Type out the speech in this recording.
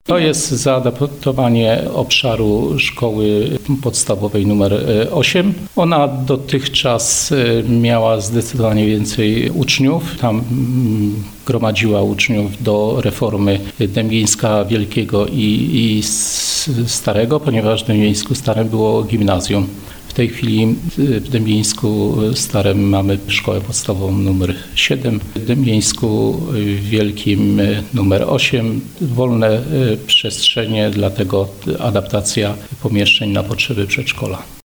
To jest zaadaptowanie obszaru szkoły podstawowej numer 8. Ona dotychczas miała zdecydowanie więcej uczniów. Tam gromadziła uczniów do reformy Dębieńska Wielkiego i Starego, ponieważ w Dębieńsku Starym było gimnazjum. W tej chwili w Dębieńsku Starym mamy szkołę podstawową numer 7, w Dębieńsku Wielkim numer 8. Wolne przestrzenie, dlatego adaptacja pomieszczeń na potrzeby przedszkola.